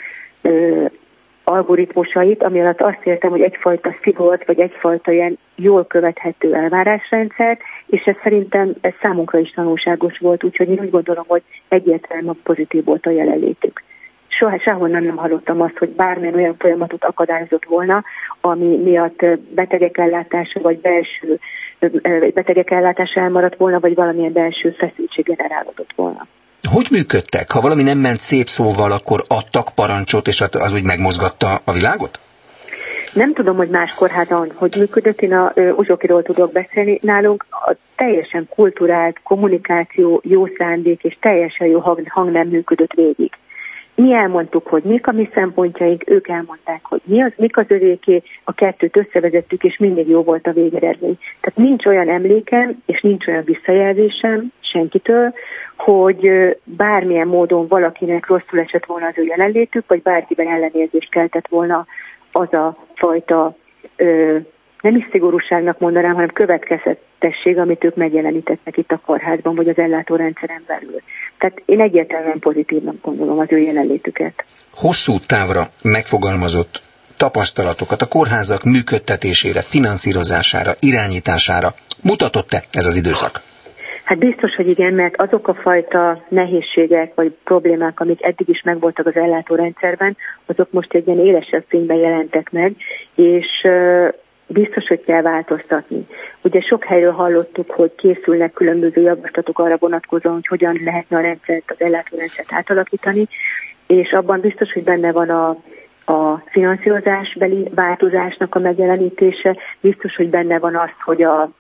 algoritmusait, ami alatt azt értem, hogy egyfajta szigort, vagy egyfajta ilyen jól követhető elvárásrendszer, és ez szerintem ez számunkra is tanulságos volt, úgyhogy én úgy gondolom, hogy egyértelműen pozitív volt a jelenlétük. Sehonnan nem hallottam azt, hogy bármilyen olyan folyamatot akadályozott volna, ami miatt betegek ellátása, vagy belső betegek ellátása elmaradt volna, vagy valamilyen belső feszültség generálódott volna. Hogy működtek? Ha valami nem ment szép szóval, akkor adtak parancsot, és az úgy megmozgatta a világot? Nem tudom, hogy más kórházon hogy működött, én a Uzsokiról tudok beszélni. Nálunk a teljesen kulturált kommunikáció, jó szándék és teljesen jó hang nem működött végig. Mi elmondtuk, hogy mik a mi szempontjaink, ők elmondták, hogy mik az övéké, a kettőt összevezettük, és mindig jó volt a végeredmény. Tehát nincs olyan emlékem, és nincs olyan visszajelzésem senkitől, hogy bármilyen módon valakinek rosszul esett volna az ő jelenlétük, vagy bárkiben ellenérzést keltett volna az a fajta, nem is szigorúságnak mondanám, hanem következetesség, amit ők megjelenítettek itt a kórházban, vagy az ellátórendszeren belül. Tehát én egyértelműen pozitívnak gondolom az ő jelenlétüket. Hosszú távra megfogalmazott tapasztalatokat a kórházak működtetésére, finanszírozására, irányítására mutatott-e ez az időszak? Hát biztos, hogy igen, mert azok a fajta nehézségek vagy problémák, amik eddig is megvoltak az ellátórendszerben, azok most egy ilyen élesebb fényben jelentek meg, és biztos, hogy kell változtatni. Ugye sok helyről hallottuk, hogy készülnek különböző javaslatok arra vonatkozóan, hogy hogyan lehetne a rendszert, az ellátórendszert átalakítani, és abban biztos, hogy benne van a finanszírozásbeli változásnak a megjelenítése, biztos, hogy benne van az, hogy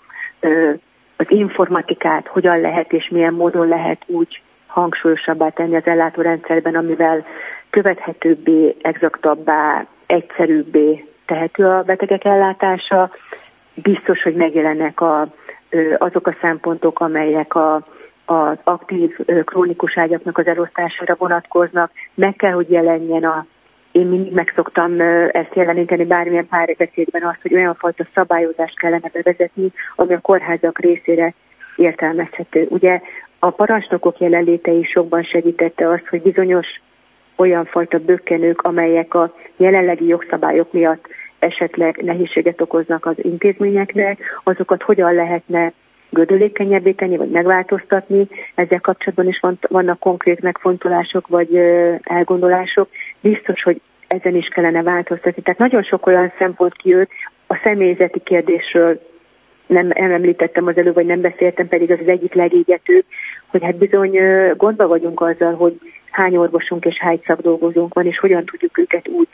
az informatikát hogyan lehet és milyen módon lehet úgy hangsúlyosabbá tenni az ellátórendszerben, amivel követhetőbbé, exaktabbá, egyszerűbbé tehető a betegek ellátása. Biztos, hogy megjelennek azok a szempontok, amelyek az aktív krónikus ágyaknak az elosztására vonatkoznak. Meg kell, hogy jelenjen én mindig megszoktam ezt jeleníteni bármilyen párbeszédben azt, hogy olyan fajta szabályozást kellene bevezetni, ami a kórházak részére értelmezhető. Ugye a parancsnokok jelenléte is sokban segítette azt, hogy bizonyos olyan fajta bökkenők, amelyek a jelenlegi jogszabályok miatt esetleg nehézséget okoznak az intézményeknek, azokat hogyan lehetne gödölékenyebbé tenni, vagy megváltoztatni. Ezzel kapcsolatban is vannak konkrét megfontolások, vagy elgondolások. Biztos, hogy ezen is kellene változtatni. Tehát nagyon sok olyan szempont kijött, a személyzeti kérdésről nem említettem az előbb, vagy nem beszéltem, pedig az egyik legégetőbb, hogy hát bizony gondba vagyunk azzal, hogy hány orvosunk és hány szakdolgozónk van, és hogyan tudjuk őket úgy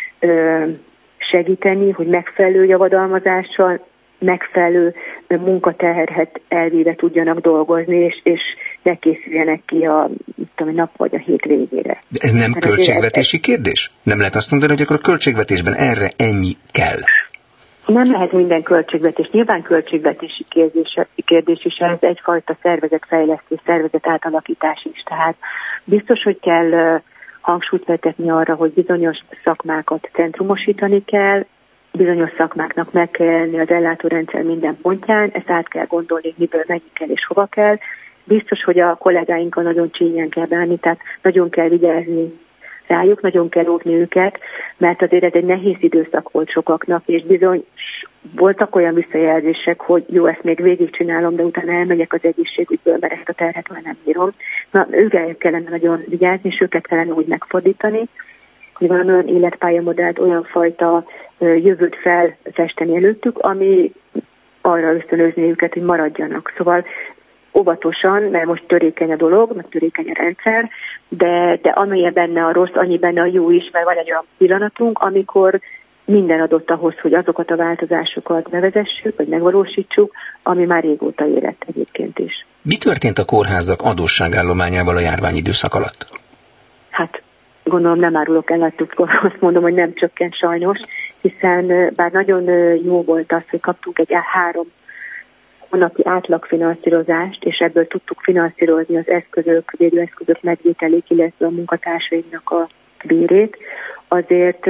segíteni, hogy megfelelő javadalmazással, megfelelő munkaterhet elvéve tudjanak dolgozni, és ne készüljenek ki a nap vagy a hét végére. De ez nem költségvetési kérdés? Nem lehet azt mondani, hogy akkor a költségvetésben erre ennyi kell? Nem lehet minden költségvetés. Nyilván költségvetési kérdés is, ez egyfajta szervezetfejlesztés, szervezet átalakítás is. Tehát biztos, hogy kell hangsúlyt vetetni arra, hogy bizonyos szakmákat centrumosítani kell, bizonyos szakmáknak meg kell élni az ellátórendszer minden pontján, ezt át kell gondolni, miből mennyi kell és hova kell. Biztos, hogy a kollégáinkkal nagyon csínyen kell bánni, tehát nagyon kell vigyázni rájuk, nagyon kell óvni őket, mert azért ez egy nehéz időszak volt sokaknak, és bizony voltak olyan visszajelzések, hogy jó, ezt még végigcsinálom, de utána elmegyek az egészségügyből, mert ezt a terhet már nem bírom. Na, őket kellene nagyon vigyázni, és őket kellene úgy megfordítani, hogy valami olyan életpályamodellt, olyan fajta jövőt felfesteni előttük, ami arra ösztönözni őket, hogy maradjanak. Szóval óvatosan, mert most törékeny a dolog, meg törékeny a rendszer, de amilyen benne a rossz, annyi benne a jó is, mert van egy olyan pillanatunk, amikor minden adott ahhoz, hogy azokat a változásokat bevezessük, vagy megvalósítsuk, ami már régóta érett egyébként is. Mi történt a kórházak adósságállományával a járványidőszak alatt? Hát gondolom nem árulok el, azt mondom, hogy nem csökkent sajnos, hiszen bár nagyon jó volt az, hogy kaptunk egy 3 hónapi átlagfinanszírozást, és ebből tudtuk finanszírozni az védőeszközök megvételét, illetve a munkatársainknak a bérét, azért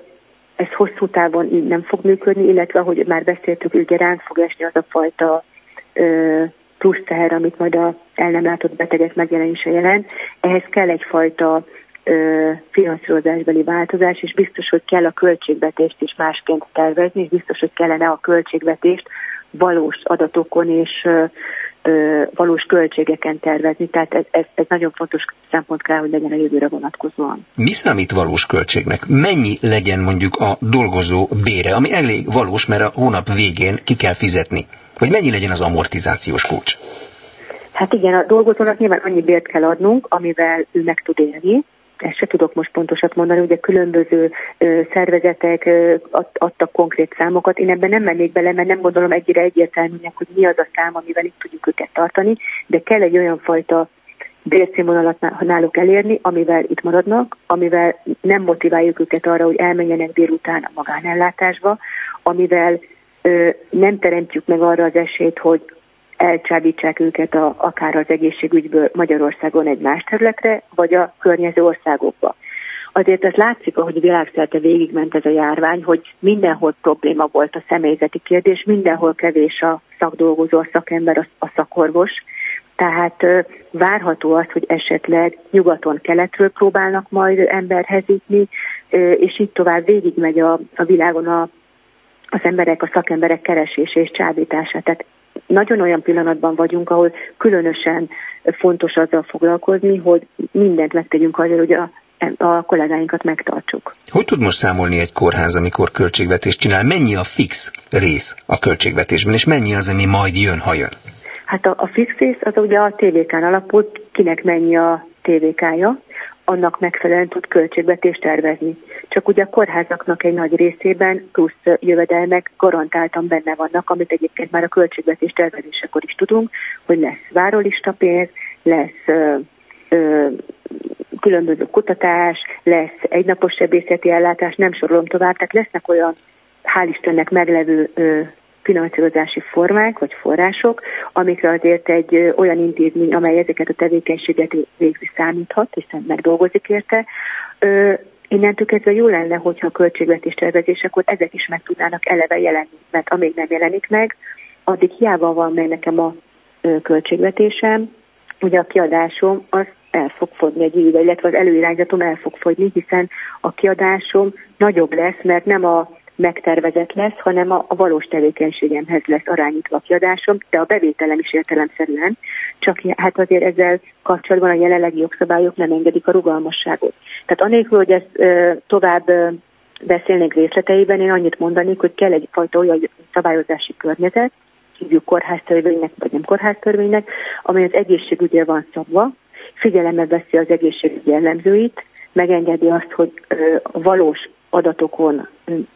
ez hosszú távon így nem fog működni, illetve ahogy már beszéltük, ugye ránk fog esni az a fajta plusz teher, amit majd a el nem látott betegek megjelenése jelent. Ehhez kell egyfajta finanszírozásbeli változás, és biztos, hogy kell a költségvetést is másként tervezni, és biztos, hogy kellene a költségvetést valós adatokon és valós költségeken tervezni. Tehát ez nagyon fontos szempont kell, hogy legyen a jövőre vonatkozóan. Mi számít valós költségnek? Mennyi legyen mondjuk a dolgozó bére, ami elég valós, mert a hónap végén ki kell fizetni? Vagy mennyi legyen az amortizációs kulcs? Hát igen, a dolgozónak nyilván annyi bért kell adnunk, amivel ő meg tud élni. Ezt se tudok most pontosat mondani, ugye különböző szervezetek adtak konkrét számokat. Én ebben nem mennék bele, mert nem gondolom egyértelműnek, hogy mi az a szám, amivel itt tudjuk őket tartani, de kell egy olyan fajta bérszínvonalat náluk elérni, amivel itt maradnak, amivel nem motiváljuk őket arra, hogy elmenjenek délután a magánellátásba, amivel nem teremtjük meg arra az esélyt, hogy elcsábítsák őket akár az egészségügyből Magyarországon egy más területre, vagy a környező országokba. Azért az látszik, ahogy világszerte végigment ez a járvány, hogy mindenhol probléma volt a személyzeti kérdés, mindenhol kevés a szakdolgozó, a szakember, a szakorvos. Tehát várható az, hogy esetleg nyugaton, keletről próbálnak majd emberhezítni, és így tovább végigmegy a világon az emberek, a szakemberek keresése és csábítása. Tehát nagyon olyan pillanatban vagyunk, ahol különösen fontos azzal foglalkozni, hogy mindent megtegyünk azért, hogy a kollégáinkat megtartsuk. Hogy tud most számolni egy kórház, amikor költségvetést csinál? Mennyi a fix rész a költségvetésben, és mennyi az, ami majd jön, ha jön? Hát a fix rész az ugye a TVK-n alapul, kinek mennyi a TVK-ja, annak megfelelően tud költségvetést tervezni. Csak ugye a kórházaknak egy nagy részében plusz jövedelmek garantáltan benne vannak, amit egyébként már a költségvetés tervezésekor is tudunk, hogy lesz várólistapénz, lesz különböző kutatás, lesz egynapos sebészeti ellátás, nem sorolom tovább, tehát lesznek olyan, hál' Istennek meglevő finanszírozási formák vagy források, amikre azért egy olyan intézmény, amely ezeket a tevékenységet végzi számíthat, hiszen megdolgozik érte. Innentől kezdve jó lenne, hogyha a költségvetés tervezésekor ezek is meg tudnának eleve jelenni, mert amíg nem jelenik meg, addig hiába van meg nekem a költségvetésem, ugye a kiadásom az el fog fogyni egy időre, illetve az előirányzatom el fog fogyni, hiszen a kiadásom nagyobb lesz, mert nem a megtervezett lesz, hanem a valós tevékenységemhez lesz arányítva a kiadásom, de a bevételem is értelemszerűen, csak hát azért ezzel kapcsolatban a jelenlegi jogszabályok nem engedik a rugalmasságot. Tehát anélkül, hogy ezt tovább beszélnénk részleteiben, én annyit mondanék, hogy kell egyfajta olyan szabályozási környezet, hívjuk kórháztörvénynek, vagy nem kórháztörvénynek, amely az egészségügyre van szabva, figyelembe veszi az egészségügy jellemzőit, megengedi azt, hogy a valós adatokon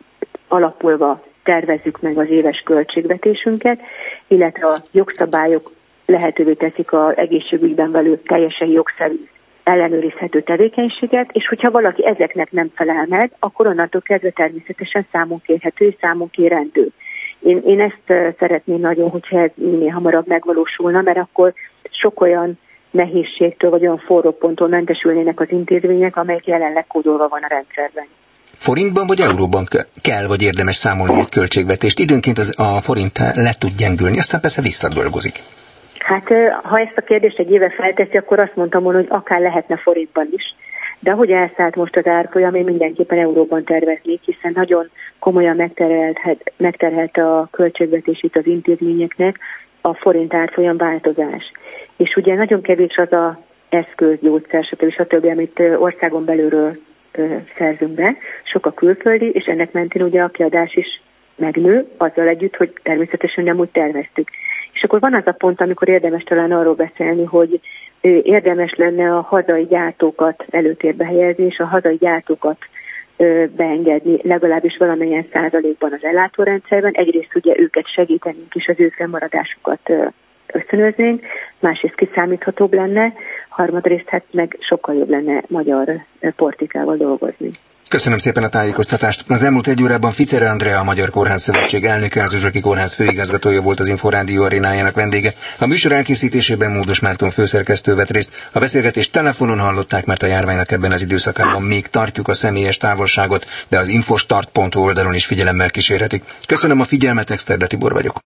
alapulva tervezzük meg az éves költségvetésünket, illetve a jogszabályok lehetővé teszik az egészségügyben belül teljesen jogszerű ellenőrizhető tevékenységet, és hogyha valaki ezeknek nem felel meg, akkor onnantól kezdve természetesen számon kérhető és számon kérendő. Én ezt szeretném nagyon, hogyha ez minél hamarabb megvalósulna, mert akkor sok olyan nehézségtől vagy olyan forró ponttól mentesülnének az intézmények, amelyek jelenleg kódolva van a rendszerben. Forintban vagy euróban kell, vagy érdemes számolni egy költségvetést? Időnként a forint le tud gyengülni, aztán persze visszadolgozik. Hát, ha ezt a kérdést egy éve felteszi, akkor azt mondtam volna, hogy akár lehetne forintban is. De ahogy elszállt most az árfolyam, én mindenképpen euróban terveznék, hiszen nagyon komolyan megterhelte a költségvetését az intézményeknek a forint árfolyam változás. És ugye nagyon kevés az a eszköz, gyógyszer, stb., amit országon belülről szerzünk be, sok a külföldi, és ennek mentén ugye a kiadás is megnő, azzal együtt, hogy természetesen nem úgy terveztük. És akkor van az a pont, amikor érdemes talán arról beszélni, hogy érdemes lenne a hazai gyártókat előtérbe helyezni, és a hazai gyártókat beengedni legalábbis valamilyen százalékban az ellátórendszerben. Egyrészt ugye őket segítenénk, és az ő fennmaradásukat ösztönöznénk, másrészt kiszámíthatóbb lenne, harmadrészt hát meg sokkal jobb lenne magyar portikával dolgozni. Köszönöm szépen a tájékoztatást. Az elmúlt egy órában Ficere Andrea, a Magyar Kórház Szövetség elnöke, az Uzsoki Kórház főigazgatója volt az Inforádió arénájának vendége. A műsor elkészítésében Módos Márton főszerkesztő vett részt. A beszélgetést telefonon hallották, mert a járványnak ebben az időszakában még tartjuk a személyes távolságot, de az infostart.hu oldalon is figyelemmel kísérhetik. Köszönöm a figyelmet, Exterde Tibor vagyok.